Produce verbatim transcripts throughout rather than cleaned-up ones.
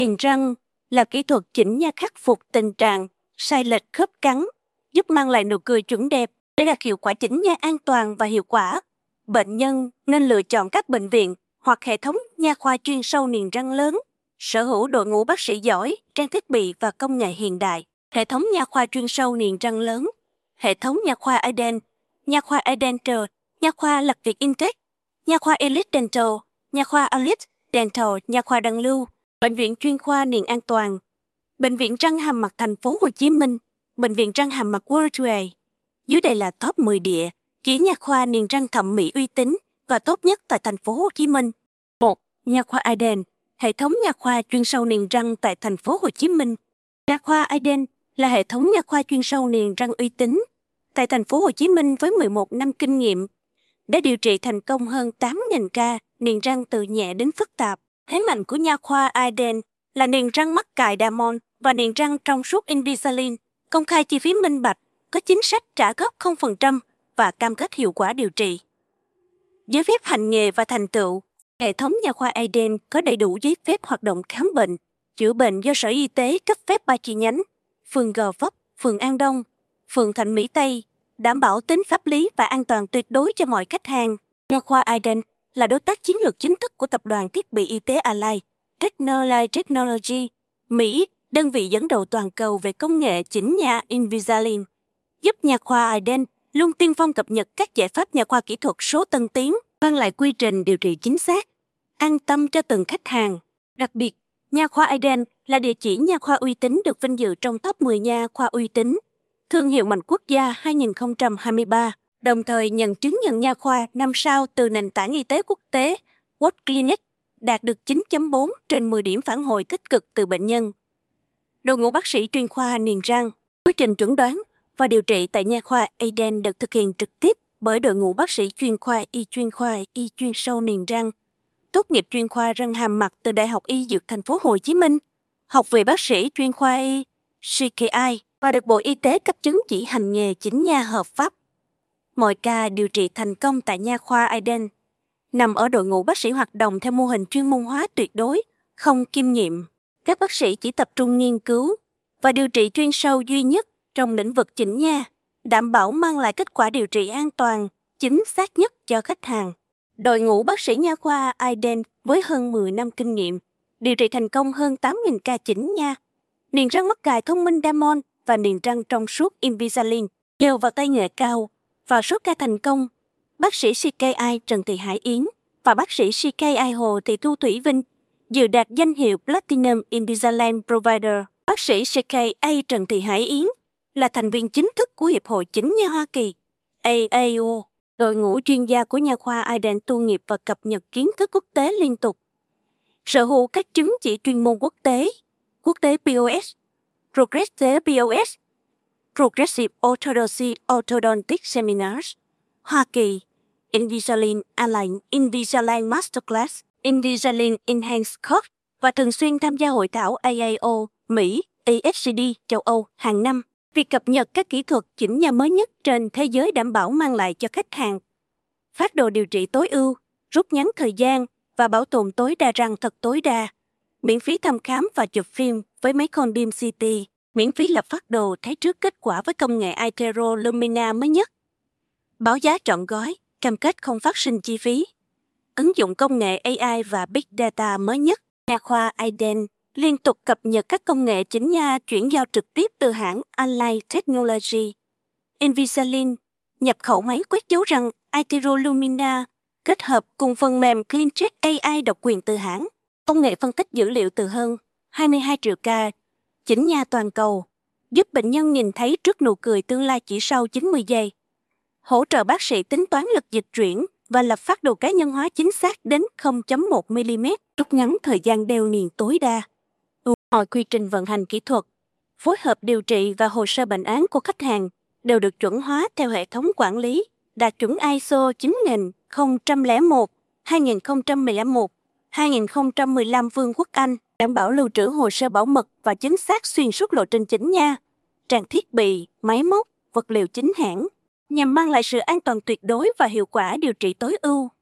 Niềng răng là kỹ thuật chỉnh nha khắc phục tình trạng sai lệch khớp cắn, giúp mang lại nụ cười chuẩn đẹp. Để đạt hiệu quả chỉnh nha an toàn và hiệu quả, bệnh nhân nên lựa chọn các bệnh viện hoặc hệ thống nha khoa chuyên sâu niềng răng lớn, sở hữu đội ngũ bác sĩ giỏi, trang thiết bị và công nghệ hiện đại. Hệ thống nha khoa chuyên sâu niềng răng lớn, hệ thống nha khoa Eden, nha khoa Edental, nha khoa Lạc Việt Intech, nha khoa Elite Dental, nha khoa Elite Dental, nha khoa Đăng Lưu, bệnh viện chuyên khoa niềng an toàn, bệnh viện răng hàm mặt thành phố Hồ Chí Minh, bệnh viện răng hàm mặt Worldwide. Dưới đây là top mười địa chỉ nha khoa niềng răng thẩm mỹ uy tín và tốt nhất tại thành phố Hồ Chí Minh. một. Nha khoa Eden, hệ thống nha khoa chuyên sâu niềng răng tại thành phố Hồ Chí Minh. Nha khoa Eden là hệ thống nha khoa chuyên sâu niềng răng uy tín tại thành phố Hồ Chí Minh với mười một năm kinh nghiệm, đã điều trị thành công hơn tám nghìn ca niềng răng từ nhẹ đến phức tạp. Thế mạnh của nha khoa Eden là niềng răng mắc cài Damon và niềng răng trong suốt Invisalign, công khai chi phí minh bạch, có chính sách trả góp không phần trăm và cam kết hiệu quả điều trị. Giấy phép hành nghề và thành tựu. Hệ thống nha khoa Eden có đầy đủ giấy phép hoạt động khám bệnh, chữa bệnh do Sở Y tế cấp phép ba chi nhánh, phường Gò Vấp, phường An Đông, phường Thạnh Mỹ Tây, đảm bảo tính pháp lý và an toàn tuyệt đối cho mọi khách hàng. Nha khoa Eden là đối tác chiến lược chính thức của tập đoàn thiết bị y tế Align Technology Technology, Mỹ, đơn vị dẫn đầu toàn cầu về công nghệ chỉnh nha Invisalign, giúp nha khoa Eden luôn tiên phong cập nhật các giải pháp nha khoa kỹ thuật số tân tiến, mang lại quy trình điều trị chính xác, an tâm cho từng khách hàng. Đặc biệt, nha khoa Eden là địa chỉ nha khoa uy tín được vinh dự trong top mười nha khoa uy tín, thương hiệu mạnh quốc gia hai không hai ba, đồng thời nhận chứng nhận nha khoa năm sao từ nền tảng y tế quốc tế World Clinic, đạt được chín chấm bốn trên mười điểm phản hồi tích cực từ bệnh nhân. Đội ngũ bác sĩ chuyên khoa niềng răng, quy trình chẩn đoán và điều trị tại nha khoa Eden được thực hiện trực tiếp bởi đội ngũ bác sĩ chuyên khoa y chuyên khoa y chuyên sâu niềng răng, tốt nghiệp chuyên khoa răng hàm mặt từ Đại học Y Dược Thành phố Hồ Chí Minh, học vị bác sĩ chuyên khoa y xê ca i và được Bộ Y tế cấp chứng chỉ hành nghề chỉnh nha hợp pháp. Mọi ca điều trị thành công tại nha khoa Eden nằm ở đội ngũ bác sĩ hoạt động theo mô hình chuyên môn hóa tuyệt đối, không kiêm nhiệm. Các bác sĩ chỉ tập trung nghiên cứu và điều trị chuyên sâu duy nhất trong lĩnh vực chỉnh nha, đảm bảo mang lại kết quả điều trị an toàn, chính xác nhất cho khách hàng. Đội ngũ bác sĩ nha khoa Eden với hơn mười năm kinh nghiệm, điều trị thành công hơn tám nghìn ca chỉnh nha, niềng răng mắc cài thông minh Damon và niềng răng trong suốt Invisalign, nhờ vào tay nghề cao và số ca thành công. Bác sĩ xê ca i Trần Thị Hải Yến và bác sĩ xê ca i Hồ Thị Thu Thủy Vinh dự đạt danh hiệu Platinum Invisalign Provider. Bác sĩ xê ca i Trần Thị Hải Yến là thành viên chính thức của Hiệp hội Chỉnh nha Hoa Kỳ A A O. Đội ngũ chuyên gia của nha khoa Eden tu nghiệp và cập nhật kiến thức quốc tế liên tục. Sở hữu các chứng chỉ chuyên môn quốc tế, quốc tế pê ô ét, Progressive pê ô ét, Progressive Orthodontic Orthodontic Seminars, Hoa Kỳ, Invisalign Align Invisalign Masterclass, Invisalign Enhanced Course và thường xuyên tham gia hội thảo A A O, Mỹ, a ép xê đê, châu Âu hàng năm. Việc cập nhật các kỹ thuật chỉnh nha mới nhất trên thế giới đảm bảo mang lại cho khách hàng phác đồ điều trị tối ưu, rút ngắn thời gian và bảo tồn tối đa răng thật tối đa, miễn phí thăm khám và chụp phim với máy con beam xê tê, miễn phí lập phác đồ thấy trước kết quả với công nghệ iTero Lumina mới nhất. Báo giá trọn gói, cam kết không phát sinh chi phí. Ứng dụng công nghệ a i và Big Data mới nhất. Nha khoa Eden liên tục cập nhật các công nghệ chỉnh nha chuyển giao trực tiếp từ hãng Align Technology. Invisalign nhập khẩu máy quét dấu răng iTero Lumina kết hợp cùng phần mềm CleanCheck a i độc quyền từ hãng. Công nghệ phân tích dữ liệu từ hơn hai mươi hai triệu ca chỉnh nha toàn cầu, giúp bệnh nhân nhìn thấy trước nụ cười tương lai chỉ sau chín mươi giây. Hỗ trợ bác sĩ tính toán lực dịch chuyển và lập phác đồ cá nhân hóa chính xác đến không phẩy một mi-li-mét, rút ngắn thời gian đeo niềng tối đa. Mọi quy trình vận hành kỹ thuật, phối hợp điều trị và hồ sơ bệnh án của khách hàng đều được chuẩn hóa theo hệ thống quản lý, đạt chuẩn i ét o chín nghìn không trăm lẻ một, hai nghìn không trăm mười một, hai nghìn không trăm mười lăm Vương quốc Anh, đảm bảo lưu trữ hồ sơ bảo mật và chính xác xuyên suốt lộ trình chỉnh nha, trang thiết bị, máy móc, vật liệu chính hãng, nhằm mang lại sự an toàn tuyệt đối và hiệu quả điều trị tối ưu.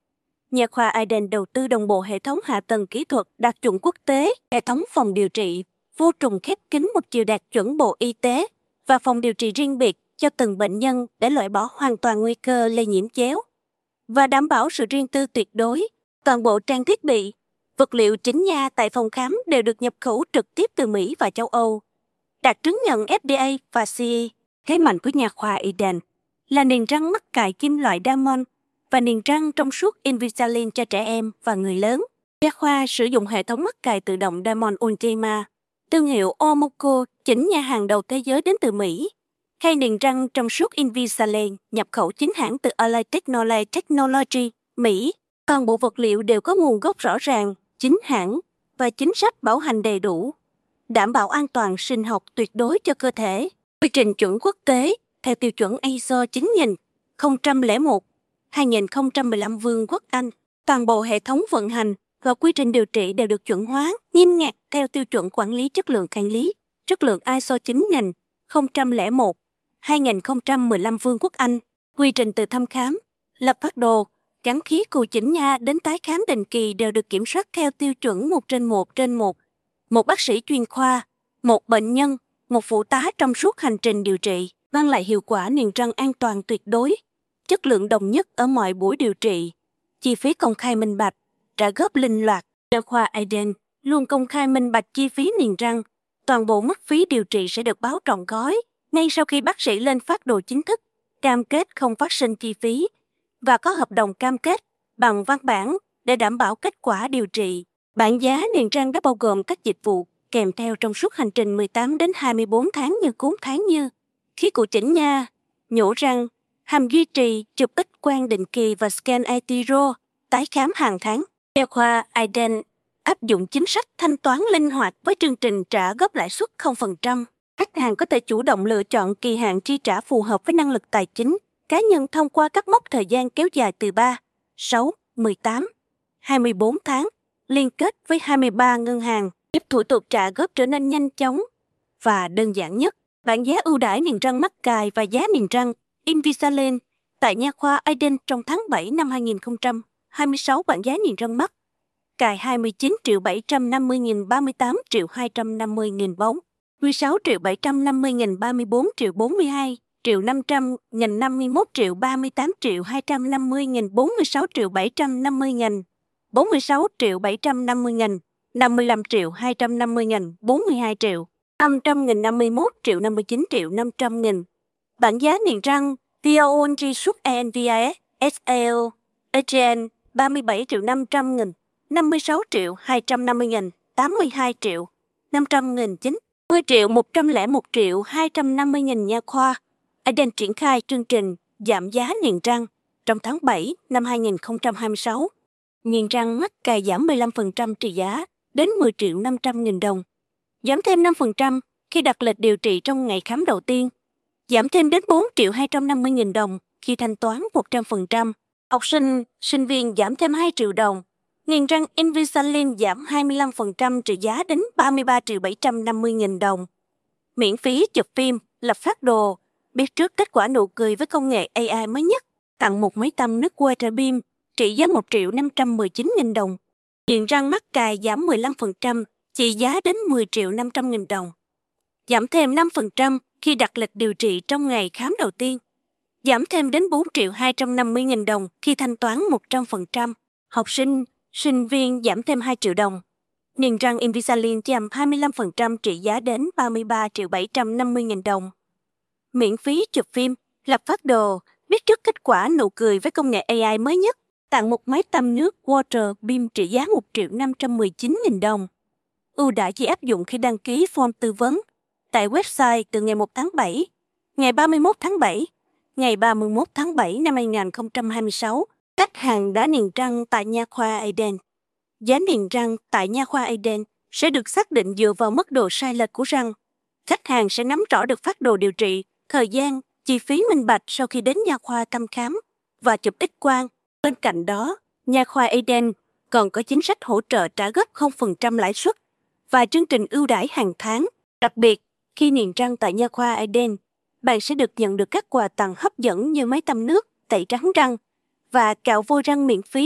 Nha khoa Eden đầu tư đồng bộ hệ thống hạ tầng kỹ thuật đạt chuẩn quốc tế, hệ thống phòng điều trị vô trùng khép kín một chiều đạt chuẩn Bộ Y tế và phòng điều trị riêng biệt cho từng bệnh nhân để loại bỏ hoàn toàn nguy cơ lây nhiễm chéo và đảm bảo sự riêng tư tuyệt đối. Toàn bộ trang thiết bị, vật liệu chỉnh nha tại phòng khám đều được nhập khẩu trực tiếp từ Mỹ và châu Âu, đạt chứng nhận F D A và C E. Thế mạnh của nha khoa Eden là niềng răng mắc cài kim loại Diamond và niềng răng trong suốt Invisalign cho trẻ em và người lớn. Nha khoa sử dụng hệ thống mắc cài tự động Diamond Ultima, thương hiệu Omoko chỉnh nha hàng đầu thế giới đến từ Mỹ. Khay niềng răng trong suốt Invisalign nhập khẩu chính hãng từ Align Technology, Technology, Mỹ. Toàn bộ vật liệu đều có nguồn gốc rõ ràng, chính hãng và chính sách bảo hành đầy đủ, đảm bảo an toàn sinh học tuyệt đối cho cơ thể. Quy trình chuẩn quốc tế theo tiêu chuẩn I S O chín nghìn không trăm lẻ một hai nghìn không trăm mười lăm Vương quốc Anh. Toàn bộ hệ thống vận hành và quy trình điều trị đều được chuẩn hóa nghiêm ngặt theo tiêu chuẩn quản lý chất lượng quản lý chất lượng I S O chín nghìn không trăm lẻ một hai nghìn không trăm mười lăm Vương quốc Anh. Quy trình từ thăm khám, lập phác đồ, gắn khí cù chỉnh nha đến tái khám định kỳ đều được kiểm soát theo tiêu chuẩn một trên một trên một. Một bác sĩ chuyên khoa, một bệnh nhân, một phụ tá trong suốt hành trình điều trị, mang lại hiệu quả niềng răng an toàn tuyệt đối, chất lượng đồng nhất ở mọi buổi điều trị, chi phí công khai minh bạch, trả góp linh loạt. Nha khoa Eden luôn công khai minh bạch chi phí niềng răng, toàn bộ mức phí điều trị sẽ được báo trọn gói ngay sau khi bác sĩ lên phác đồ chính thức, cam kết không phát sinh chi phí và có hợp đồng cam kết bằng văn bản để đảm bảo kết quả điều trị. Bảng giá niềng răng đã bao gồm các dịch vụ kèm theo trong suốt hành trình mười tám đến hai mươi bốn tháng như cúm tháng như khí cụ chỉnh nha, nhổ răng, hàm duy trì, chụp X quang định kỳ và scan i tê R O, tái khám hàng tháng. Nha khoa Eden áp dụng chính sách thanh toán linh hoạt với chương trình trả góp lãi suất không phần trăm. Khách hàng có thể chủ động lựa chọn kỳ hạn chi trả phù hợp với năng lực tài chính cá nhân thông qua các mốc thời gian kéo dài từ ba, sáu, mười tám, hai mươi bốn tháng, liên kết với hai mươi ba ngân hàng, giúp thủ tục trả góp trở nên nhanh chóng và đơn giản nhất. Bảng giá ưu đãi niềng răng mắc cài và giá niềng răng Invisalign tại nha khoa Eden trong tháng bảy năm hai nghìn không trăm hai mươi sáu. Bảng giá niềng răng mắc cài hai mươi chín triệu bảy trăm năm mươi nghìn, ba mươi tám triệu hai trăm năm mươi nghìn bóng, mười sáu triệu bảy trăm năm mươi nghìn, ba mươi bốn triệu bốn mươi hai triệu năm trăm nghìn, năm mươi mốt triệu, ba mươi tám triệu hai trăm năm mươi nghìn, bốn mươi sáu triệu bảy trăm năm mươi nghìn, bốn mươi sáu triệu bảy trăm năm mươi nghìn, năm mươi lăm triệu hai trăm năm mươi nghìn, bốn mươi hai triệu, năm trăm nghìn, năm mươi mốt triệu, năm mươi chín triệu năm trăm nghìn. Bảng giá niềng răng Biontry suốt e en vê i ét ét a lờ a giê en ba mươi bảy triệu năm trăm nghìn, năm mươi sáu triệu hai trăm năm mươi nghìn, tám mươi hai triệu năm trăm nghìn, chín mươi triệu một trăm lẻ một triệu hai trăm năm mươi nghìn. Nha khoa Eden triển khai chương trình giảm giá niềng răng trong tháng bảy năm hai nghìn không trăm hai mươi sáu. Niềng răng mắc cài giảm mười lăm phần trăm trị giá đến mười triệu năm trăm nghìn đồng. Giảm thêm năm phần trăm khi đặt lịch điều trị trong ngày khám đầu tiên. Giảm thêm đến bốn triệu hai trăm năm mươi nghìn đồng khi thanh toán một trăm phần trăm. Học sinh, sinh viên giảm thêm hai triệu đồng. Niềng răng Invisalign giảm hai mươi lăm phần trăm trị giá đến ba mươi ba triệu bảy trăm năm mươi nghìn đồng. Miễn phí chụp phim, lập phác đồ, biết trước kết quả nụ cười với công nghệ a i mới nhất. Tặng một máy tăm nước Water Beam trị giá một triệu năm trăm mười chín nghìn đồng. Niềng răng mắc cài giảm mười lăm phần trăm trị giá đến mười triệu năm trăm nghìn đồng. Giảm thêm năm phần trăm khi đặt lịch điều trị trong ngày khám đầu tiên. Giảm thêm đến bốn triệu hai trăm năm mươi nghìn đồng khi thanh toán một trăm phần trăm. Học sinh, sinh viên giảm thêm hai triệu đồng. Niềng răng Invisalign giảm hai mươi lăm phần trăm trị giá đến ba mươi ba triệu bảy trăm năm mươi nghìn đồng. Miễn phí chụp phim, lập phác đồ, biết trước kết quả nụ cười với công nghệ a i mới nhất. Tặng một máy tăm nước Water Beam trị giá một triệu năm trăm mười chín nghìn đồng. Ưu đãi chỉ áp dụng khi đăng ký form tư vấn tại website từ ngày một tháng bảy, ngày ba mươi mốt tháng bảy, ngày ba mươi mốt tháng bảy năm hai nghìn không trăm hai mươi sáu. Khách hàng đã niềng răng tại nha khoa Eden. Giá niềng răng tại nha khoa Eden sẽ được xác định dựa vào mức độ sai lệch của răng. Khách hàng sẽ nắm rõ được phác đồ điều trị, thời gian, chi phí minh bạch sau khi đến nha khoa thăm khám và chụp X quang. Bên cạnh đó, nha khoa Eden còn có chính sách hỗ trợ trả góp không phần trăm lãi suất và chương trình ưu đãi hàng tháng. Đặc biệt, khi niềng răng tại nha khoa Eden, bạn sẽ được nhận được các quà tặng hấp dẫn như máy tăm nước, tẩy trắng răng và cạo vôi răng miễn phí.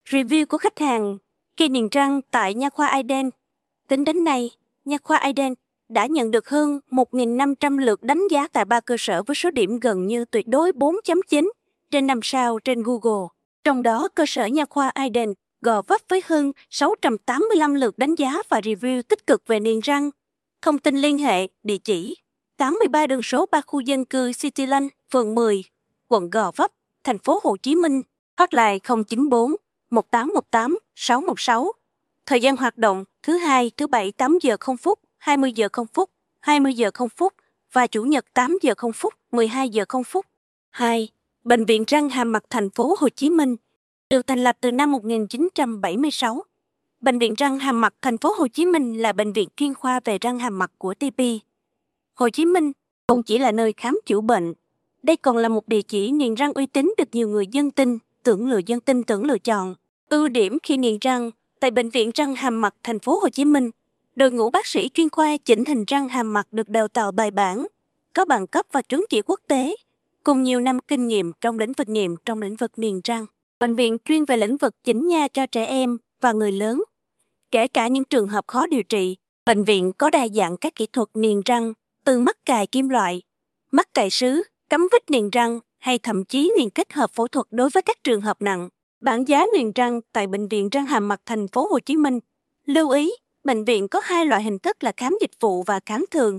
Review của khách hàng khi niềng răng tại nha khoa Iden. Tính đến nay, nha khoa Iden đã nhận được hơn một nghìn năm trăm lượt đánh giá tại ba cơ sở với số điểm gần như tuyệt đối bốn chấm chín trên năm sao trên Google. Trong đó, cơ sở nha khoa Iden gò vấp với hơn sáu trăm tám mươi lăm lượt đánh giá và review tích cực về niềng răng. Thông tin liên hệ, địa chỉ tám mươi ba đường số ba khu dân cư Cityland, phường mười, quận Gò Vấp, thành phố Hồ Chí Minh. Hotline không chín bốn một tám một tám sáu một sáu. Thời gian hoạt động thứ hai, thứ bảy tám giờ không phút, hai mươi giờ không phút, hai mươi giờ không phút và chủ nhật tám giờ không phút, mười hai giờ không phút. hai. Bệnh viện răng hàm mặt thành phố Hồ Chí Minh được thành lập từ năm một nghìn chín trăm bảy mươi sáu. Bệnh viện răng hàm mặt thành phố Hồ Chí Minh là bệnh viện chuyên khoa về răng hàm mặt của tê pê. Hồ Chí Minh không chỉ là nơi khám chữa bệnh, đây còn là một địa chỉ niềng răng uy tín được nhiều người dân tin, tưởng lựa dân tin tưởng lựa chọn. Ưu điểm khi niềng răng tại bệnh viện răng hàm mặt thành phố Hồ Chí Minh, đội ngũ bác sĩ chuyên khoa chỉnh hình răng hàm mặt được đào tạo bài bản, có bằng cấp và chứng chỉ quốc tế, cùng nhiều năm kinh nghiệm trong lĩnh vực nghiệm trong lĩnh vực niềng răng. Bệnh viện chuyên về lĩnh vực chỉnh nha cho trẻ em và người lớn, kể cả những trường hợp khó điều trị. Bệnh viện có đa dạng các kỹ thuật niềng răng, từ mắc cài kim loại, mắc cài sứ, cắm vít niềng răng hay thậm chí niềng kết hợp phẫu thuật đối với các trường hợp nặng. Bảng giá niềng răng tại bệnh viện răng hàm mặt thành phố Hồ Chí Minh. Lưu ý, bệnh viện có hai loại hình thức là khám dịch vụ và khám thường.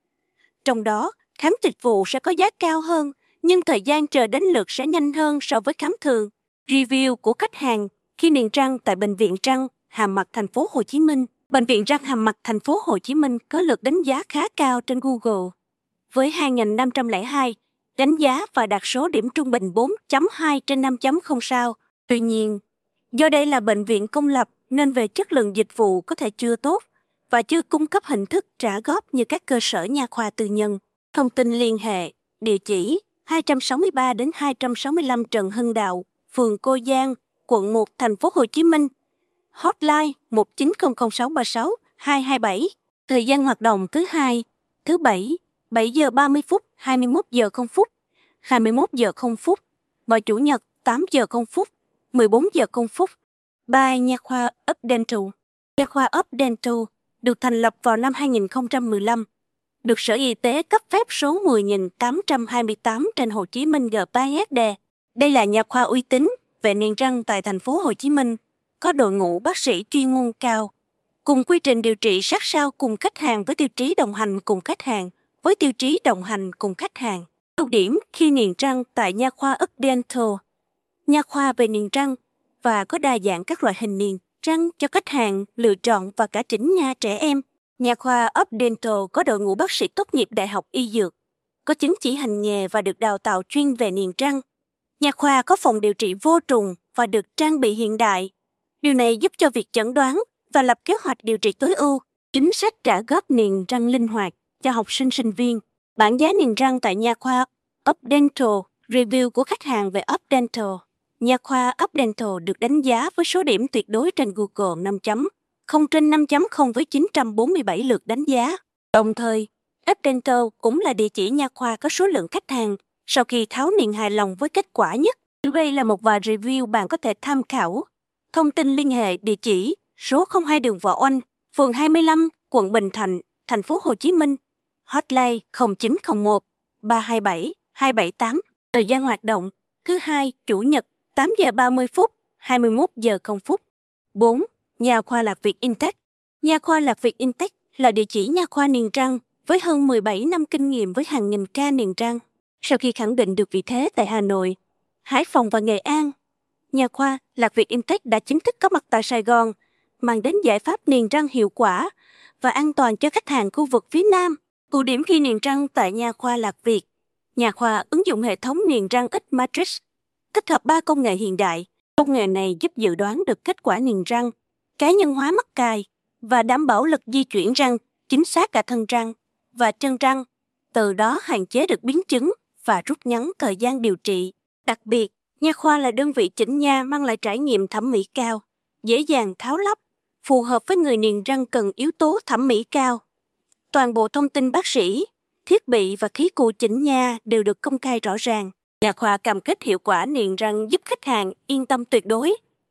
Trong đó, khám dịch vụ sẽ có giá cao hơn, nhưng thời gian chờ đến lượt sẽ nhanh hơn so với khám thường. Review của khách hàng khi niềng răng tại bệnh viện răng hàm mặt thành phố Hồ Chí Minh. Bệnh viện răng hàm mặt thành phố Hồ Chí Minh có lượt đánh giá khá cao trên Google với hai nghìn năm trăm lẻ hai đánh giá và đạt số điểm trung bình bốn chấm hai trên năm chấm không sao. Tuy nhiên, do đây là bệnh viện công lập nên về chất lượng dịch vụ có thể chưa tốt và chưa cung cấp hình thức trả góp như các cơ sở nha khoa tư nhân. Thông tin liên hệ, địa chỉ hai trăm sáu mươi ba đến hai trăm sáu mươi lăm Trần Hưng Đạo, phường Cô Giang, quận một, thành phố Hồ Chí Minh. Hotline một chín không không sáu ba sáu hai hai bảy. Thời gian hoạt động thứ hai, thứ bảy, bảy giờ ba mươi phút, hai mươi mốt giờ không phút, hai mươi mốt giờ không phút và chủ nhật tám giờ không phút, mười bốn giờ không phút. ba. Nha khoa Up Dental. Nha khoa Up Dental được thành lập vào năm hai nghìn không trăm mười lăm, được Sở Y tế cấp phép số mười nghìn tám trăm hai mươi tám trên Hồ Chí Minh G P S D. Đây là nha khoa uy tín về niềng răng tại thành phố Hồ Chí Minh, có đội ngũ bác sĩ chuyên môn cao, cùng quy trình điều trị sát sao cùng khách hàng với tiêu chí đồng hành cùng khách hàng, với tiêu chí đồng hành cùng khách hàng. Ưu điểm khi niềng răng tại nha khoa Up Dental. Nha khoa về niềng răng và có đa dạng các loại hình niềng răng cho khách hàng lựa chọn và cả chỉnh nha trẻ em. Nha khoa Up Dental có đội ngũ bác sĩ tốt nghiệp Đại học Y Dược, có chứng chỉ hành nghề và được đào tạo chuyên về niềng răng. Nha khoa có phòng điều trị vô trùng và được trang bị hiện đại. Điều này giúp cho việc chẩn đoán và lập kế hoạch điều trị tối ưu. Chính sách trả góp niềng răng linh hoạt cho học sinh sinh viên. Bảng giá niềng răng tại nha khoa Up Dental. Review của khách hàng về Up Dental. Nha khoa Up Dental được đánh giá với số điểm tuyệt đối trên Google năm chấm không trên năm chấm không với chín trăm bốn mươi bảy lượt đánh giá. Đồng thời, Up Dental cũng là địa chỉ nha khoa có số lượng khách hàng sau khi tháo niềng hài lòng với kết quả nhất. Đây là một vài review bạn có thể tham khảo. Thông tin liên hệ, địa chỉ số không hai đường Võ Oanh, phường hai mươi lăm, quận Bình Thạnh, thành phố Hồ Chí Minh. Hotline không chín không một ba hai bảy hai bảy tám. Thời gian hoạt động thứ hai, chủ nhật tám giờ ba mươi phút, hai mươi mốt giờ không phút. bốn. Nha khoa Lạc Việt Intech. Nha khoa Lạc Việt Intech là địa chỉ nha khoa niềng răng với hơn mười bảy năm kinh nghiệm với hàng nghìn ca niềng răng. Sau khi khẳng định được vị thế tại Hà Nội, Hải Phòng và Nghệ An, nha khoa Lạc Việt Intech đã chính thức có mặt tại Sài Gòn, mang đến giải pháp niềng răng hiệu quả và an toàn cho khách hàng khu vực phía Nam. Ưu điểm khi niềng răng tại nha khoa Lạc Việt. Nha khoa ứng dụng hệ thống niềng răng X Matrix, tích hợp ba công nghệ hiện đại. Công nghệ này giúp dự đoán được kết quả niềng răng, cá nhân hóa mắc cài và đảm bảo lực di chuyển răng chính xác cả thân răng và chân răng, từ đó hạn chế được biến chứng và rút ngắn thời gian điều trị. Đặc biệt, nha khoa là đơn vị chỉnh nha mang lại trải nghiệm thẩm mỹ cao, dễ dàng tháo lắp, phù hợp với người niềng răng cần yếu tố thẩm mỹ cao. Toàn bộ thông tin bác sĩ, thiết bị và khí cụ chỉnh nha đều được công khai rõ ràng. Nha khoa cam kết hiệu quả niềng răng giúp khách hàng yên tâm tuyệt đối.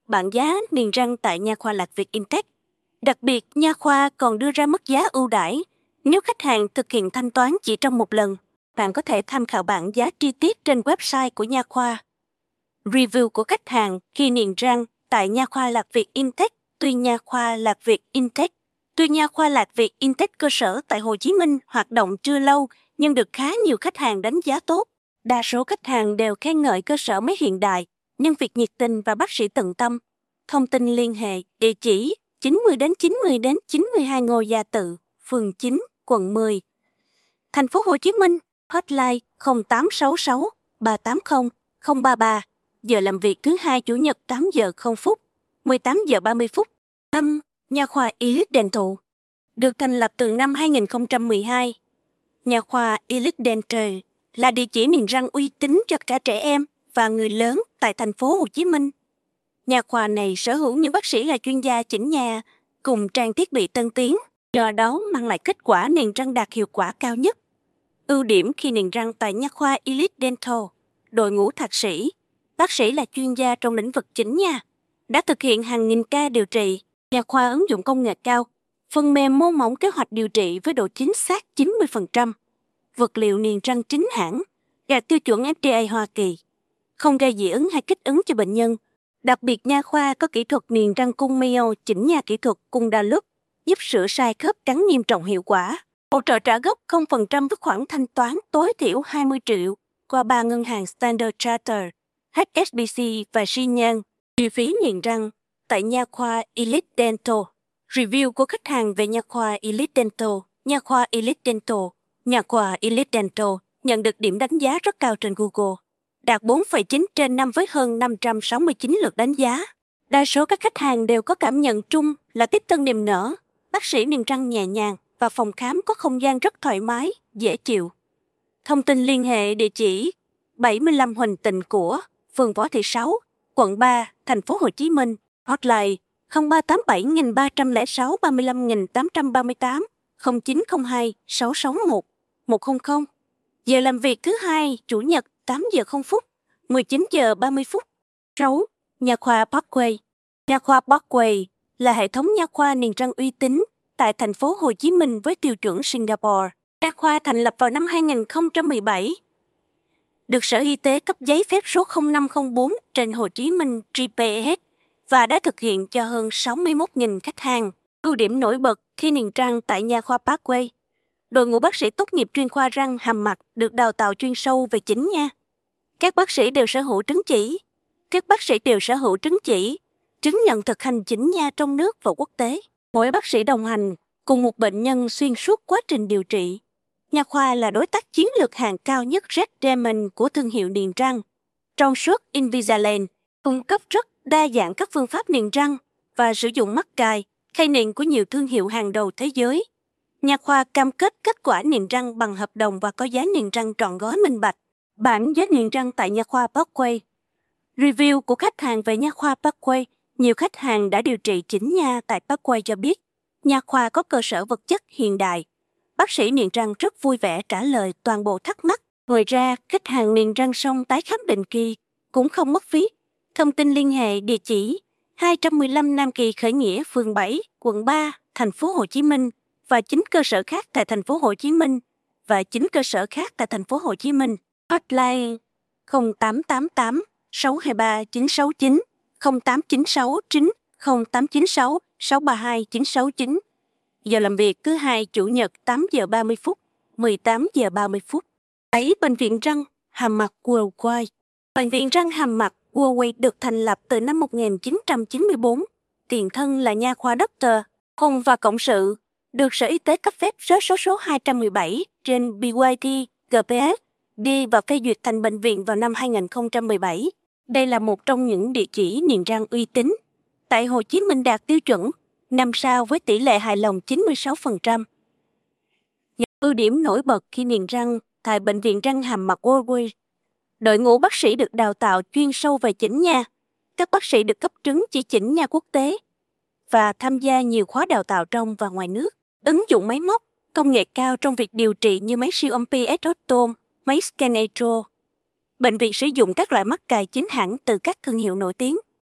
bảng giá niềng răng tại nha khoa Lạc Việt Intech. Đặc biệt, nha khoa còn đưa ra mức giá ưu đãi. Nếu khách hàng thực hiện thanh toán chỉ trong một lần, bạn có thể tham khảo bảng giá chi tiết trên website của nha khoa. Review của khách hàng khi niềng răng tại nha khoa Lạc Việt Intech. Tuy nha khoa Lạc Việt Intech Tuy nha khoa Lạc Việt Intech cơ sở tại Hồ Chí Minh hoạt động chưa lâu, nhưng được khá nhiều khách hàng đánh giá tốt. Đa số khách hàng đều khen ngợi cơ sở máy hiện đại, nhân việc nhiệt tình và bác sĩ tận tâm. Thông tin liên hệ, địa chỉ chín mươi đến chín mươi đến chín mươi hai Ngô Gia Tự, phường chín, quận mười. Thành phố Hồ Chí Minh, hotline không tám sáu sáu ba tám không không ba ba, giờ làm việc thứ hai Chủ nhật tám giờ không phút, mười tám giờ ba mươi phút. Tâm, nha khoa Elite Dental. Được thành lập từ năm hai nghìn không trăm mười hai, nha khoa Elite Dental là địa chỉ niềng răng uy tín cho cả trẻ em và người lớn tại thành phố Hồ Chí Minh. Nha khoa này sở hữu những bác sĩ là chuyên gia chỉnh nha cùng trang thiết bị tân tiến, do đó mang lại kết quả niềng răng đạt hiệu quả cao nhất. Ưu điểm khi niềng răng tại nha khoa Elite Dental: đội ngũ thạc sĩ, bác sĩ là chuyên gia trong lĩnh vực chỉnh nha, đã thực hiện hàng nghìn ca điều trị. Nha khoa ứng dụng công nghệ cao, phần mềm mô mỏng kế hoạch điều trị với độ chính xác chín mươi phần trăm. Vật liệu niềng răng chính hãng, đạt tiêu chuẩn F D A Hoa Kỳ, không gây dị ứng hay kích ứng cho bệnh nhân. Đặc biệt, nha khoa có kỹ thuật niềng răng cung Mayo chỉnh nha kỹ thuật cung đa lớp, giúp sửa sai khớp cắn nghiêm trọng hiệu quả. Hỗ trợ trả gốc không phần trăm với khoản thanh toán tối thiểu hai mươi triệu qua ba ngân hàng Standard Chartered, H S B C và Xi Nhan. Chi phí niềng răng tại nha khoa Elite Dental. Review của khách hàng về nha khoa Elite Dental. Nha khoa Elite Dental. Nha khoa Elite Dental nhận được điểm đánh giá rất cao trên Google, đạt bốn phẩy chín trên năm với hơn năm trăm sáu mươi chín lượt đánh giá. Đa số các khách hàng đều có cảm nhận chung là tiếp tân niềm nở, bác sĩ niềng răng nhẹ nhàng và phòng khám có không gian rất thoải mái, dễ chịu. Thông tin liên hệ địa chỉ bảy mươi lăm Huỳnh Tịnh của, phường Võ Thị Sáu, quận ba, thành phố Hồ Chí Minh. Hotline không ba tám bảy ba không sáu ba lăm tám ba tám, không chín không hai sáu sáu một một không không. Giờ làm việc thứ hai Chủ nhật tám giờ không phút, mười chín giờ ba mươi phút. sáu. Nha khoa Parkway. Nha khoa Parkway là hệ thống nha khoa niềng răng uy tín tại thành phố Hồ Chí Minh với tiêu chuẩn Singapore. Nha khoa thành lập vào năm hai nghìn không trăm mười bảy. Được Sở Y tế cấp giấy phép số không năm không bốn trên Hồ Chí Minh G P S và đã thực hiện cho hơn sáu mươi mốt nghìn khách hàng. Ưu điểm nổi bật khi niềng răng tại nha khoa Parkway: đội ngũ bác sĩ tốt nghiệp chuyên khoa răng hàm mặt được đào tạo chuyên sâu về chỉnh nha. Các bác sĩ đều sở hữu chứng chỉ. Các bác sĩ đều sở hữu chứng chỉ, chứng nhận thực hành chỉnh nha trong nước và quốc tế. Mỗi bác sĩ đồng hành cùng một bệnh nhân xuyên suốt quá trình điều trị. Nha khoa là đối tác chiến lược hàng cao nhất Red Diamond của thương hiệu niềng răng. Trong suốt Invisalign cung cấp rất đa dạng các phương pháp niềng răng và sử dụng mắc cài, khay niềng của nhiều thương hiệu hàng đầu thế giới. Nha khoa cam kết kết quả niềng răng bằng hợp đồng và có giá niềng răng trọn gói minh bạch. Bảng giá niềng răng tại nha khoa Parkway. Review của khách hàng về nha khoa Parkway. Nhiều khách hàng đã điều trị chỉnh nha tại Parkway cho biết, nha khoa có cơ sở vật chất hiện đại. Bác sĩ niềng răng rất vui vẻ trả lời toàn bộ thắc mắc. Ngoài ra, khách hàng niềng răng xong tái khám định kỳ cũng không mất phí. Thông tin liên hệ địa chỉ hai trăm mười lăm Nam Kỳ Khởi Nghĩa, phường bảy, quận ba, thành phố Hồ Chí Minh và chín cơ sở khác tại thành phố Hồ Chí Minh và chín cơ sở khác tại thành phố Hồ Chí Minh. Hotline không tám tám tám sáu hai ba chín sáu chín, không tám chín sáu chín, không tám chín sáu sáu ba hai chín sáu chín. Giờ làm việc thứ hai Chủ nhật tám giờ ba mươi phút, mười tám giờ ba mươi phút. bảy. Bệnh viện răng hàm mặt Worldwide. Bệnh viện răng hàm mặt Worldwide được thành lập từ năm một nghìn chín trăm chín mươi tư. Tiền thân là nha khoa Doctor Hùng và Cộng sự, được Sở Y tế cấp phép số số số hai trăm mười bảy trên B Y T G P S đi và phê duyệt thành bệnh viện vào năm hai nghìn không trăm mười bảy. Đây là một trong những địa chỉ niềng răng uy tín. Tại Hồ Chí Minh đạt tiêu chuẩn năm sao với tỷ lệ hài lòng chín mươi sáu phần trăm. Những ưu điểm nổi bật khi niềng răng tại Bệnh viện răng hàm mặt Worldwide. Đội ngũ bác sĩ được đào tạo chuyên sâu về chỉnh nha. Các bác sĩ được cấp chứng chỉ chỉnh nha quốc tế và tham gia nhiều khóa đào tạo trong và ngoài nước. Ứng dụng máy móc, công nghệ cao trong việc điều trị như máy siêu âm P S Optom, máy scan Atro. Bệnh viện sử dụng các loại mắc cài chính hãng từ các thương hiệu nổi tiếng.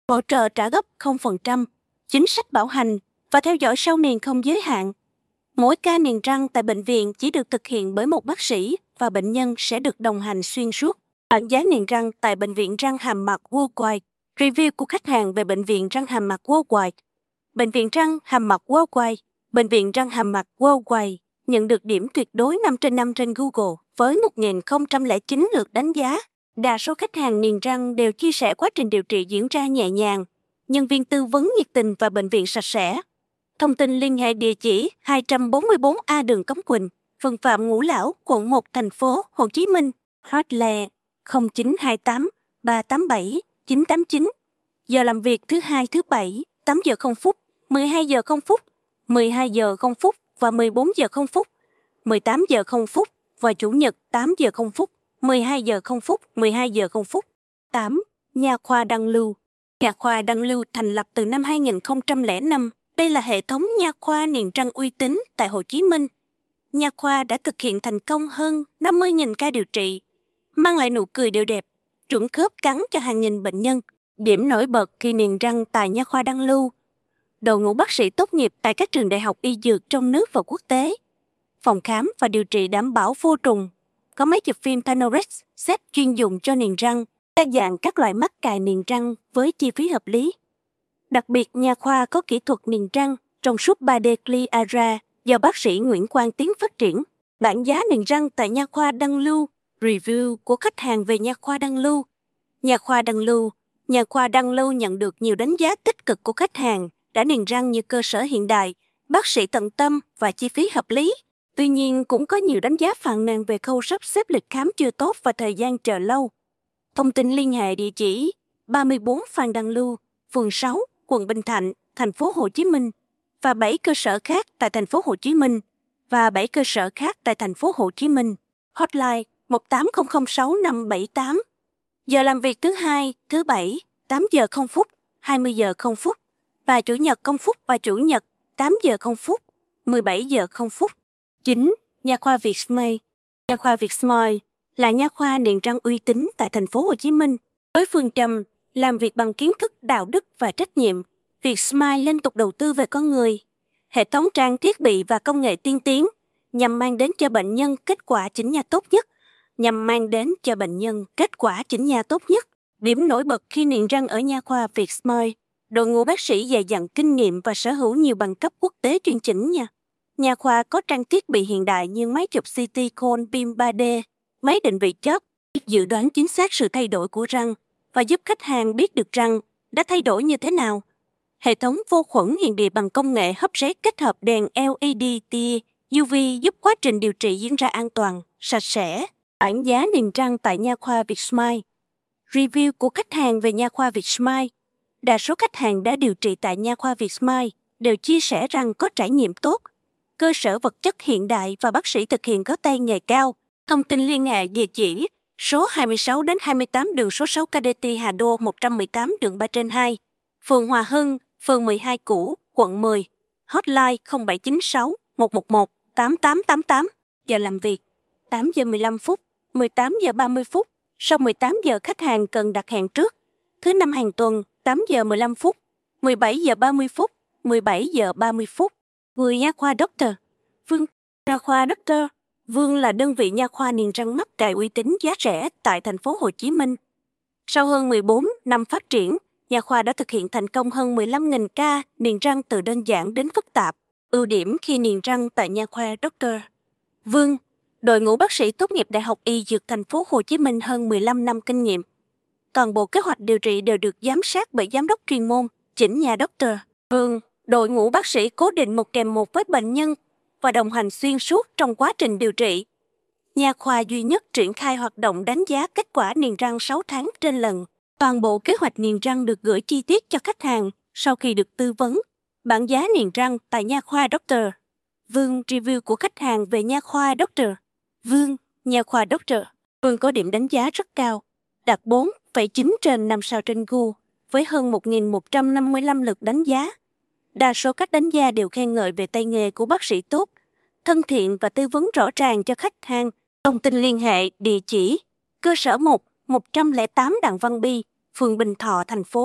hỗ trợ trả gấp không phần trăm, chính sách bảo hành và theo dõi sau niềng không giới hạn. Mỗi ca niềng răng tại bệnh viện chỉ được thực hiện bởi một bác sĩ và bệnh nhân sẽ được đồng hành xuyên suốt. Bảng giá niềng răng tại Bệnh viện Răng Hàm Mặt Worldwide. Review của khách hàng về Bệnh viện Răng Hàm Mặt Worldwide. Bệnh viện Răng Hàm Mặt Worldwide. Bệnh viện Răng Hàm Mặt Worldwide nhận được điểm tuyệt đối năm trên năm trên Google với một nghìn không trăm lẻ chín lượt đánh giá. Đa số khách hàng niềng răng đều chia sẻ quá trình điều trị diễn ra nhẹ nhàng, nhân viên tư vấn nhiệt tình và bệnh viện sạch sẽ. Thông tin liên hệ địa chỉ hai trăm bốn mươi bốn A đường Cống Quỳnh, phường Phạm Ngũ Lão, quận một, thành phố Hồ Chí Minh. Hotline không chín hai tám ba tám bảy chín tám chín. Giờ làm việc thứ hai thứ bảy, tám giờ không phút, mười hai giờ không phút, mười hai giờ không phút và mười bốn giờ không phút, mười tám giờ không phút và Chủ nhật tám giờ không phút, mười hai giờ không phút, mười hai giờ không phút. tám. Nha khoa Đăng Lưu. Nha khoa Đăng Lưu thành lập từ năm hai nghìn không trăm lẻ năm. Đây là hệ thống nha khoa niềng răng uy tín tại Hồ Chí Minh. Nha khoa đã thực hiện thành công hơn năm mươi nghìn ca điều trị, mang lại nụ cười đều đẹp, chuẩn khớp cắn cho hàng nghìn bệnh nhân. Điểm nổi bật khi niềng răng tại Nha khoa Đăng Lưu: đội ngũ bác sĩ tốt nghiệp tại các trường đại học y dược trong nước và quốc tế, phòng khám và điều trị đảm bảo vô trùng, có máy chụp phim Panorex, set chuyên dùng cho niềng răng, đa dạng các loại mắc cài niềng răng với chi phí hợp lý. Đặc biệt, nha khoa có kỹ thuật niềng răng trong suốt ba D Cleara do bác sĩ Nguyễn Quang Tiến phát triển. Bảng giá niềng răng tại Nha khoa Đăng Lưu. Review của khách hàng về Nha khoa Đăng Lưu. Nha khoa Đăng Lưu. Nha khoa Đăng Lưu nhận được nhiều đánh giá tích cực của khách hàng, đã niềng răng như cơ sở hiện đại, bác sĩ tận tâm và chi phí hợp lý. Tuy nhiên, cũng có nhiều đánh giá phàn nàn về khâu sắp xếp lịch khám chưa tốt và thời gian chờ lâu. Thông tin liên hệ địa chỉ ba mươi bốn Phan Đăng Lưu, phường sáu, quận Bình Thạnh, thành phố Hồ Chí Minh và bảy cơ sở khác tại thành phố Hồ Chí Minh và bảy cơ sở khác tại thành phố Hồ Chí Minh. Hotline một tám không không sáu năm bảy tám. Giờ làm việc thứ hai, thứ bảy, tám giờ không phút, hai mươi giờ không phút và Chủ nhật không phút và Chủ nhật tám giờ không phút, mười bảy giờ không phút. chín. Nha khoa Việt Smile. Nha khoa Việt Smile là nha khoa niềng răng uy tín tại thành phố Hồ Chí Minh. Với phương châm làm việc bằng kiến thức, đạo đức và trách nhiệm, Việt Smile liên tục đầu tư về con người, hệ thống trang thiết bị và công nghệ tiên tiến nhằm mang đến cho bệnh nhân kết quả chỉnh nha tốt nhất, nhằm mang đến cho bệnh nhân kết quả chỉnh nha tốt nhất. Điểm nổi bật khi niềng răng ở nha khoa Việt Smile: đội ngũ bác sĩ dày dặn kinh nghiệm và sở hữu nhiều bằng cấp quốc tế chuyên chỉnh nha. Nha khoa có trang thiết bị hiện đại như máy chụp xê tê Cone Beam ba D, máy định vị chóp, giúp dự đoán chính xác sự thay đổi của răng và giúp khách hàng biết được răng đã thay đổi như thế nào. Hệ thống vô khuẩn hiện đại bằng công nghệ hấp rét kết hợp đèn L E D tia U V giúp quá trình điều trị diễn ra an toàn, sạch sẽ. Bảng giá niềng răng tại nha khoa Việt Smile. Review của khách hàng về nha khoa Việt Smile. Đa số khách hàng đã điều trị tại nha khoa Việt Smile đều chia sẻ rằng có trải nghiệm tốt, cơ sở vật chất hiện đại và bác sĩ thực hiện có tay nghề cao. Thông tin liên hệ địa chỉ số hai mươi sáu đến hai mươi tám đường số sáu K D T Hà Đô một trăm mười tám đường ba trên hai, phường Hòa Hưng, phường mười hai cũ, quận mười. Hotline không bảy chín sáu một một một tám tám tám tám. Giờ làm việc tám giờ mười lăm phút, mười tám giờ ba mươi phút. Sau mười tám giờ khách hàng cần đặt hẹn trước. Thứ năm hàng tuần tám giờ mười lăm phút, mười bảy giờ ba mươi phút, mười bảy giờ ba mươi phút. mười Nha khoa Doctor Vương. Nha khoa Doctor Vương là đơn vị nha khoa niềng răng mắc cài uy tín, giá rẻ tại thành phố Hồ Chí Minh. Sau hơn mười bốn năm phát triển, nha khoa đã thực hiện thành công hơn mười lăm nghìn ca niềng răng từ đơn giản đến phức tạp. Ưu điểm khi niềng răng tại nha khoa Doctor Vương: đội ngũ bác sĩ tốt nghiệp Đại học Y Dược thành phố Hồ Chí Minh hơn mười lăm năm kinh nghiệm. Toàn bộ kế hoạch điều trị đều được giám sát bởi giám đốc chuyên môn, chỉnh nha Doctor Vương. Đội ngũ bác sĩ cố định một kèm một với bệnh nhân và đồng hành xuyên suốt trong quá trình điều trị. Nha khoa duy nhất triển khai hoạt động đánh giá kết quả niềng răng sáu tháng trên lần. Toàn bộ kế hoạch niềng răng được gửi chi tiết cho khách hàng sau khi được tư vấn. Bảng giá niềng răng tại nha khoa Doctor Vương. Review của khách hàng về nha khoa Doctor Vương. Nha khoa Doctor Vương có điểm đánh giá rất cao, đạt bốn phẩy chín trên năm sao trên Google với hơn một nghìn một trăm năm mươi lăm lượt đánh giá. Đa số các đánh giá đều khen ngợi về tay nghề của bác sĩ tốt, thân thiện và tư vấn rõ ràng cho khách hàng. Thông tin liên hệ địa chỉ cơ sở một, một trăm lẻ tám Đặng Văn Bi, phường Bình Thọ, thành phố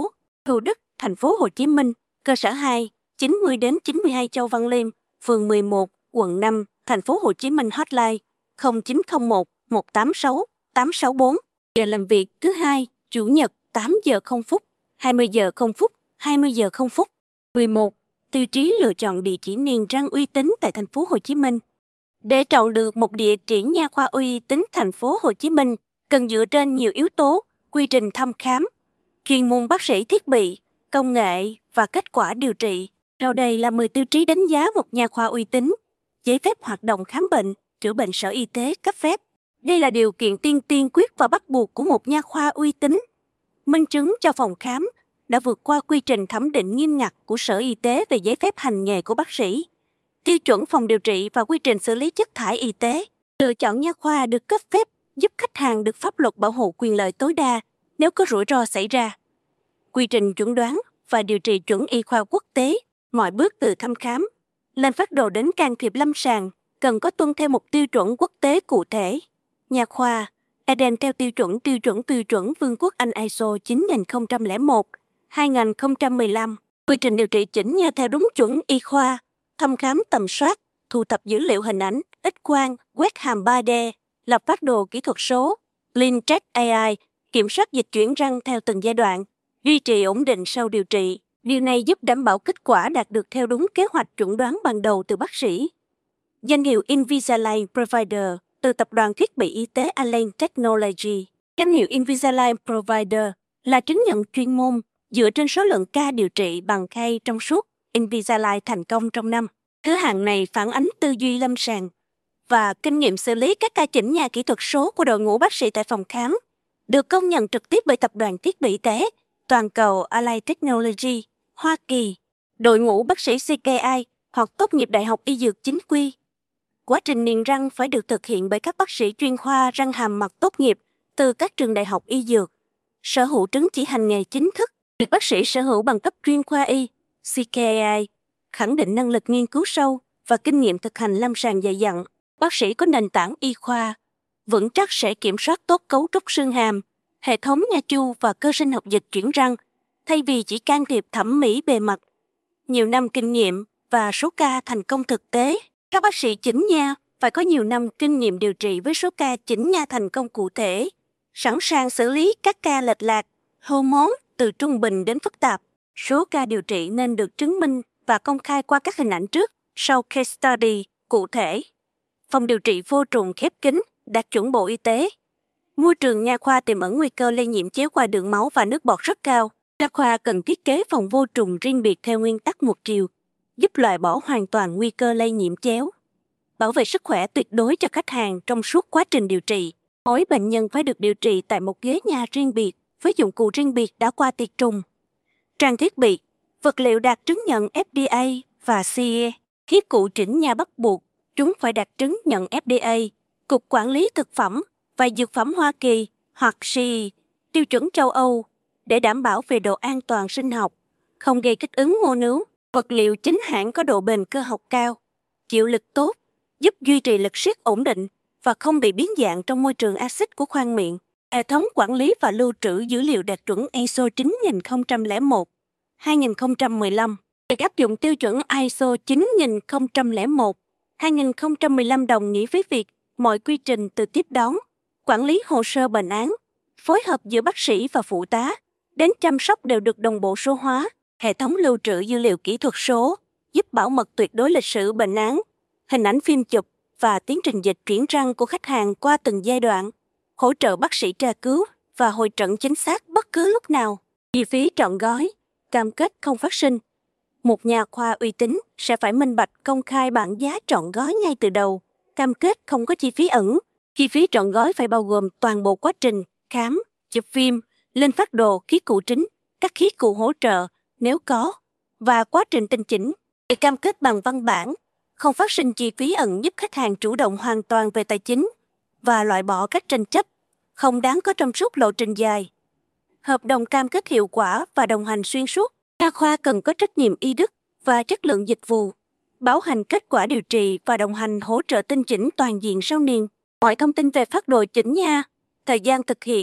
Thủ Đức, thành phố Hồ Chí Minh, cơ sở hai, chín mươi đến chín mươi hai Châu Văn Liêm, phường mười một, quận năm, thành phố Hồ Chí Minh. Hotline không chín không một, một tám sáu, tám sáu bốn. Giờ làm việc thứ hai, chủ nhật tám giờ không phút, hai mươi giờ không phút, hai mươi giờ không phút. mười một. Tiêu chí lựa chọn địa chỉ niềng răng uy tín tại thành phố Hồ Chí Minh. Để chọn được một địa chỉ nha khoa uy tín thành phố Hồ Chí Minh, cần dựa trên nhiều yếu tố, quy trình thăm khám, chuyên môn bác sĩ, thiết bị, công nghệ và kết quả điều trị. Sau đây là mười tiêu chí đánh giá một nha khoa uy tín. Giấy phép hoạt động khám bệnh, chữa bệnh Sở Y tế cấp phép. Đây là điều kiện tiên tiên quyết và bắt buộc của một nha khoa uy tín. Minh chứng cho phòng khám đã vượt qua quy trình thẩm định nghiêm ngặt của Sở Y tế về giấy phép hành nghề của bác sĩ, tiêu chuẩn phòng điều trị và quy trình xử lý chất thải y tế. Lựa chọn nha khoa được cấp phép giúp khách hàng được pháp luật bảo hộ quyền lợi tối đa nếu có rủi ro xảy ra. Quy trình chuẩn đoán và điều trị chuẩn y khoa quốc tế, mọi bước từ thăm khám lên phác đồ đến can thiệp lâm sàng cần có tuân theo một tiêu chuẩn quốc tế cụ thể. Nha khoa Eden theo tiêu chuẩn tiêu chuẩn tiêu chuẩn Vương quốc Anh i ét o chín nghìn không trăm lẻ một, hai nghìn không trăm mười lăm. Quy trình điều trị chỉnh nha theo đúng chuẩn y khoa, thăm khám tầm soát, thu thập dữ liệu hình ảnh, X quang, quét hàm ba D, lập phác đồ kỹ thuật số, ClinCheck a i, kiểm soát dịch chuyển răng theo từng giai đoạn, duy trì ổn định sau điều trị. Điều này giúp đảm bảo kết quả đạt được theo đúng kế hoạch chuẩn đoán ban đầu từ bác sĩ. Danh hiệu Invisalign Provider từ tập đoàn thiết bị y tế Align Technology. Danh hiệu Invisalign Provider là chứng nhận chuyên môn dựa trên số lượng ca điều trị bằng khay trong suốt Invisalign thành công trong năm. Thứ hạng này phản ánh tư duy lâm sàng và kinh nghiệm xử lý các ca chỉnh nha kỹ thuật số của đội ngũ bác sĩ tại phòng khám, được công nhận trực tiếp bởi tập đoàn thiết bị y tế toàn cầu Align Technology, Hoa Kỳ, đội ngũ bác sĩ xê ca i hoặc tốt nghiệp đại học y dược chính quy. Quá trình niềng răng phải được thực hiện bởi các bác sĩ chuyên khoa răng hàm mặt tốt nghiệp từ các trường đại học y dược, sở hữu chứng chỉ hành nghề chính thức, được bác sĩ sở hữu bằng cấp chuyên khoa y, xê ca i, khẳng định năng lực nghiên cứu sâu và kinh nghiệm thực hành lâm sàng dày dặn. Bác sĩ có nền tảng y khoa vững chắc sẽ kiểm soát tốt cấu trúc xương hàm, hệ thống nha chu và cơ sinh học dịch chuyển răng, thay vì chỉ can thiệp thẩm mỹ bề mặt. Nhiều năm kinh nghiệm và số ca thành công thực tế. Các bác sĩ chỉnh nha phải có nhiều năm kinh nghiệm điều trị với số ca chỉnh nha thành công cụ thể, sẵn sàng xử lý các ca lệch lạc, hô món từ trung bình đến phức tạp. Số ca điều trị nên được chứng minh và công khai qua các hình ảnh trước, sau case study cụ thể. Phòng điều trị vô trùng khép kín, đạt chuẩn Bộ Y tế. Môi trường nha khoa tiềm ẩn nguy cơ lây nhiễm chéo qua đường máu và nước bọt rất cao. Nha khoa cần thiết kế phòng vô trùng riêng biệt theo nguyên tắc một chiều, giúp loại bỏ hoàn toàn nguy cơ lây nhiễm chéo. Bảo vệ sức khỏe tuyệt đối cho khách hàng trong suốt quá trình điều trị. Mỗi bệnh nhân phải được điều trị tại một ghế nha riêng biệt, với dụng cụ riêng biệt đã qua tiệt trùng. Trang thiết bị, vật liệu đạt chứng nhận ép đê a và xê e. Khí cụ chỉnh nha bắt buộc, chúng phải đạt chứng nhận ép đê a, Cục Quản lý Thực phẩm và Dược phẩm Hoa Kỳ hoặc xê e, tiêu chuẩn châu Âu, để đảm bảo về độ an toàn sinh học, không gây kích ứng mô nướu. Vật liệu chính hãng có độ bền cơ học cao, chịu lực tốt, giúp duy trì lực siết ổn định và không bị biến dạng trong môi trường axit của khoang miệng. Hệ thống quản lý và lưu trữ dữ liệu đạt chuẩn i ét o chín nghìn không trăm lẻ một, hai nghìn không trăm mười lăm. Việc áp dụng tiêu chuẩn i ét o chín nghìn không trăm lẻ một, hai nghìn không trăm mười lăm đồng nghĩa với việc mọi quy trình từ tiếp đón, quản lý hồ sơ bệnh án, phối hợp giữa bác sĩ và phụ tá, đến chăm sóc đều được đồng bộ số hóa. Hệ thống lưu trữ dữ liệu kỹ thuật số giúp bảo mật tuyệt đối lịch sử bệnh án, hình ảnh phim chụp và tiến trình dịch chuyển răng của khách hàng qua từng giai đoạn, hỗ trợ bác sĩ tra cứu và hội trận chính xác bất cứ lúc nào. Chi phí trọn gói, cam kết không phát sinh. Một nha khoa uy tín sẽ phải minh bạch công khai bảng giá trọn gói ngay từ đầu, cam kết không có chi phí ẩn. Chi phí trọn gói phải bao gồm toàn bộ quá trình khám, chụp phim, lên phác đồ, khí cụ chính, các khí cụ hỗ trợ nếu có, và quá trình tinh chỉnh. Để cam kết bằng văn bản, không phát sinh chi phí ẩn giúp khách hàng chủ động hoàn toàn về tài chính và loại bỏ các tranh chấp không đáng có trong suốt lộ trình dài. Hợp đồng cam kết hiệu quả và đồng hành xuyên suốt. Nha khoa cần có trách nhiệm y đức và chất lượng dịch vụ, bảo hành kết quả điều trị và đồng hành hỗ trợ tinh chỉnh toàn diện sau niềng. Mọi thông tin về phác đồ chỉnh nha, thời gian thực hiện,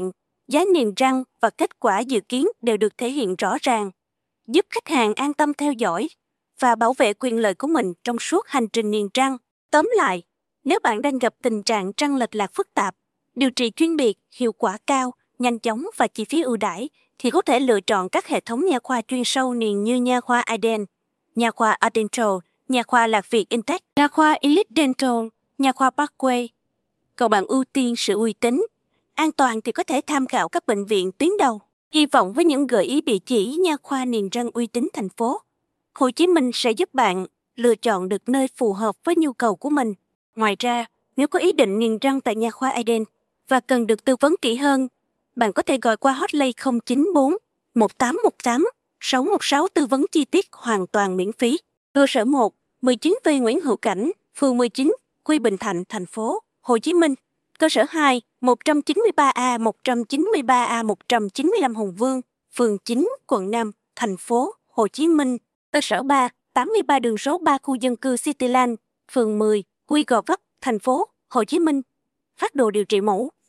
giá niềng răng và kết quả dự kiến đều được thể hiện rõ ràng, giúp khách hàng an tâm theo dõi và bảo vệ quyền lợi của mình trong suốt hành trình niềng răng. Tóm lại, nếu bạn đang gặp tình trạng răng lệch lạc phức tạp, điều trị chuyên biệt, hiệu quả cao, nhanh chóng và chi phí ưu đãi, thì có thể lựa chọn các hệ thống nha khoa chuyên sâu niềng như nha khoa Iden, nha khoa Adental, nha khoa Lạc Việt Intech, nha khoa Elite Dental, nha khoa Parkway. Còn bạn ưu tiên sự uy tín, an toàn thì có thể tham khảo các bệnh viện tuyến đầu. Hy vọng với những gợi ý địa chỉ nha khoa niềng răng uy tín thành phố Hồ Chí Minh sẽ giúp bạn lựa chọn được nơi phù hợp với nhu cầu của mình. Ngoài ra, nếu có ý định niềng răng tại nha khoa Iden và cần được tư vấn kỹ hơn, bạn có thể gọi qua hotline không chín bốn một tám một tám sáu một sáu tư vấn chi tiết hoàn toàn miễn phí. Cơ sở một, mười chín V Nguyễn Hữu Cảnh, phường mười chín, Quy Bình Thạnh, thành phố Hồ Chí Minh. Cơ sở hai, một chín ba A, một chín ba A, một chín lăm Hùng Vương, phường chín, quận năm, thành phố Hồ Chí Minh. Cơ sở ba, tám mươi ba đường số ba khu dân cư Cityland, phường mười, Quy Gò Vấp, thành phố Hồ Chí Minh. Phác đồ điều trị mẫu,